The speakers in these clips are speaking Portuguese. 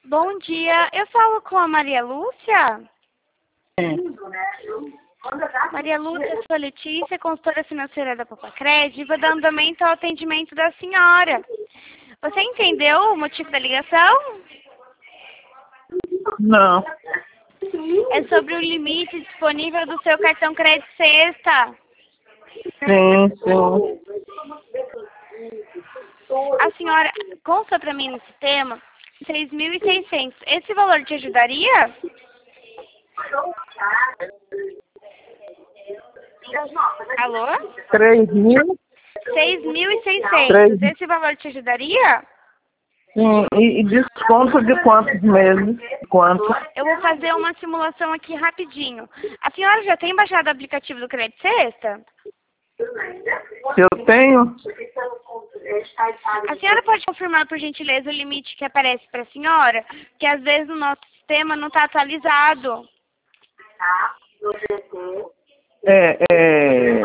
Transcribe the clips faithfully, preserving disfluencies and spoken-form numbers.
Bom dia, eu falo com a Maria Lúcia? Sim. Maria Lúcia, sou a Letícia, consultora financeira da Papacred, e vou dar andamento ao atendimento da senhora. Você entendeu o motivo da ligação? Não. É sobre o limite disponível do seu cartão crédito sexta. Sim, sim. A senhora consta para mim no sistema seis mil e seiscentos. Esse valor te ajudaria? Alô? Três mil? seis mil e seiscentos. Três. Esse valor te ajudaria? Sim. E, e desconto de quantos meses? Quanto? Eu vou fazer uma simulação aqui rapidinho. A senhora já tem baixado o aplicativo do Crédito Sexta? Eu tenho? A senhora pode confirmar, por gentileza, o limite que aparece para a senhora? Que às vezes o nosso sistema não está atualizado. É, é...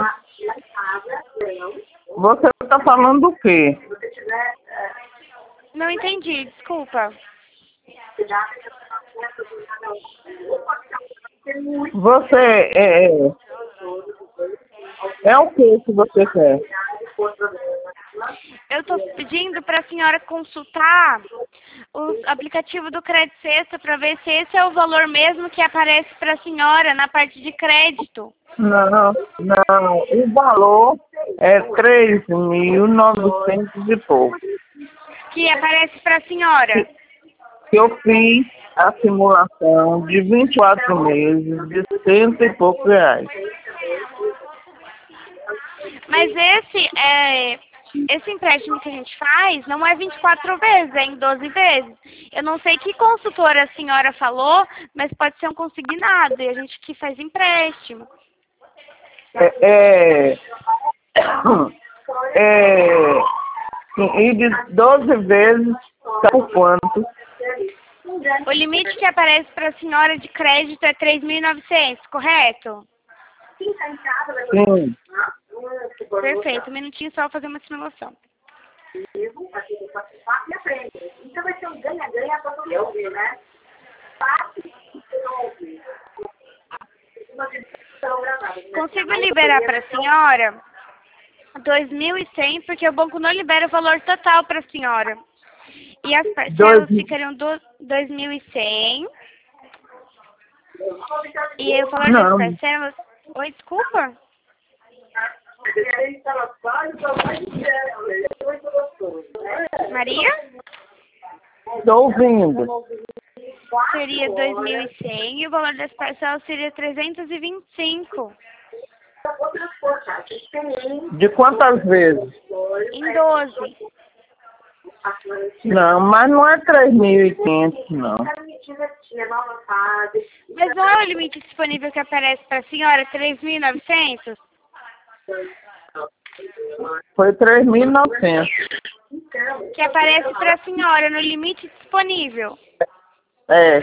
Você está falando do quê? Não entendi, desculpa. Você é... É o que que você quer? Eu estou pedindo para a senhora consultar o aplicativo do Crédito Sexta para ver se esse é o valor mesmo que aparece para a senhora na parte de crédito. Não, não. O valor é três mil e novecentos e pouco. Que aparece para a senhora. Que eu fiz a simulação de vinte e quatro meses de cento e poucos reais. Mas esse, é, esse empréstimo que a gente faz não é vinte e quatro vezes, é em doze vezes. Eu não sei que consultora a senhora falou, mas pode ser um consignado e a gente que faz empréstimo. É, é, é, e de doze vezes, tá por quanto? O limite que aparece para a senhora de crédito é três mil e novecentos, correto? Sim. Perfeito, um minutinho só fazer uma simulação. Então vai ser um ganha-ganha para todo mundo, né? Consigo liberar para a senhora dois mil e cem, porque o banco não libera o valor total para a senhora. E as parcelas Dois- ficariam do dois mil e cem. E o valor Não. das parcelas... Oi, desculpa? Maria? Estou ouvindo. Seria dois mil e cem e o valor das parcelas seria trezentos e vinte e cinco. De quantas vezes? Em doze. Não, mas não é três mil e quinhentos, não. Mas não é o limite disponível que aparece para a senhora, três mil e novecentos? Foi três mil e novecentos. Que aparece para a senhora no limite disponível. É.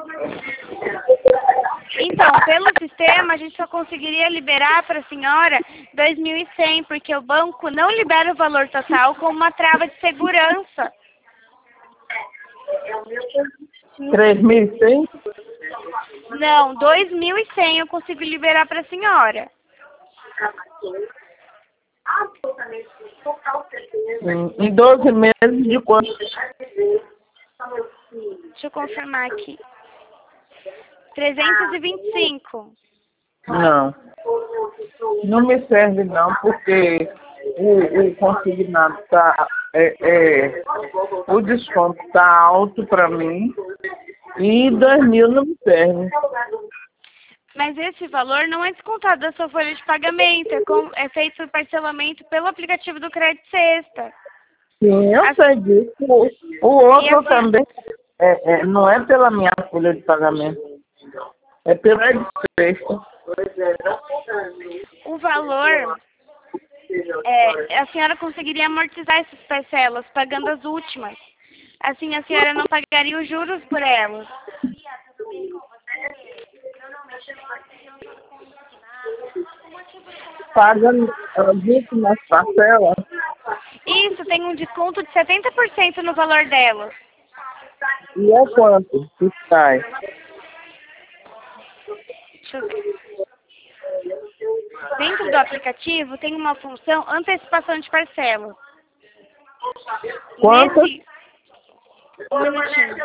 Então, pelo sistema, a gente só conseguiria liberar para a senhora dois mil e cem, porque o banco não libera o valor total com uma trava de segurança. três mil e cem? Não, dois mil e cem eu consigo liberar para a senhora. Em em doze meses de quanto? Deixa eu confirmar aqui. trezentos e vinte e cinco. Não. Não me serve não, porque o, o consignado tá. É, é, o desconto tá alto para mim e dois mil não me serve. Mas esse valor não é descontado da sua folha de pagamento, é, com, é feito o parcelamento pelo aplicativo do Crédito Sexta. Sim, eu A- sei disso. O, o E a outro folha- também é, é, não é pela minha folha de pagamento. É pela sexta. O valor, é, a senhora conseguiria amortizar essas parcelas, pagando as últimas. Assim, a senhora não pagaria os juros por elas. Paga as últimas parcelas. Isso, tem um desconto de setenta por cento no valor delas. E é quanto que sai? Deixa eu ver. Dentro do aplicativo tem uma função antecipação de parcela. Quanto? Nesse... Um minutinho.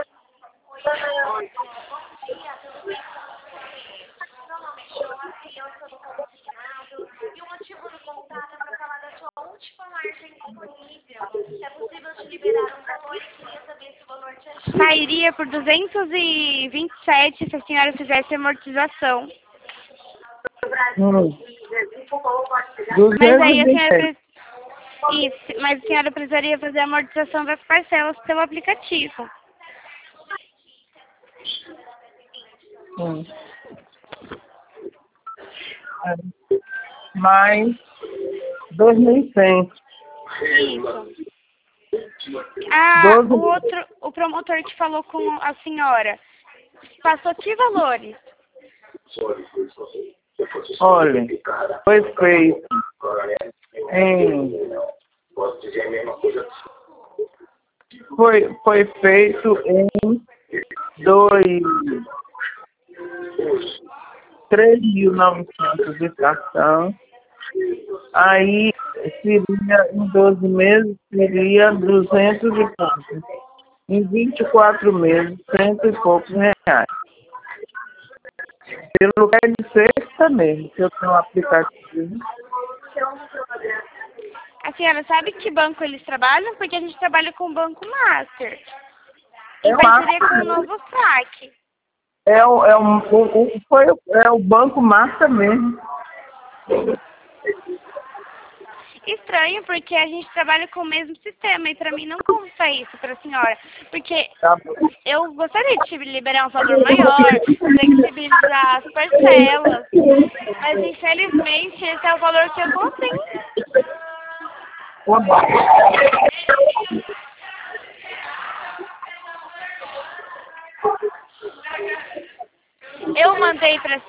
E o motivo do contato é para falar da sua última margem disponível. Se é possível te liberar um valor, queria saber se o valor te ajuda. Sairia por duzentos e vinte e sete se a senhora fizesse amortização. Hum. Mas aí a senhora... duzentos e vinte e sete. pre- Isso, mas a senhora precisaria fazer a amortização das parcelas pelo aplicativo. Hum. É. Mais dois mil e cem. Isso. Ah, Doze o outro, o promotor que falou com a senhora, passou que valores? Olha, foi feito em... Foi, foi feito em dois... três mil e novecentos de cartão. Aí seria em doze meses, seria duzentos e poucos. Em vinte e quatro meses, cento e poucos reais. Pelo que é de sexta mesmo, que eu tenho um aplicativo. A senhora sabe que banco eles trabalham? Porque a gente trabalha com o Banco Master. É Em o parceria Master, com o né? Novo Saque. É o, é um, o, o, foi, é o Banco Master mesmo. Estranho, porque a gente trabalha com o mesmo sistema e para mim não consta isso para a senhora. Porque Tá bom. eu gostaria de te liberar um valor maior, flexibilizar as parcelas, mas infelizmente esse é o valor que eu consigo. Oba. Eu mandei para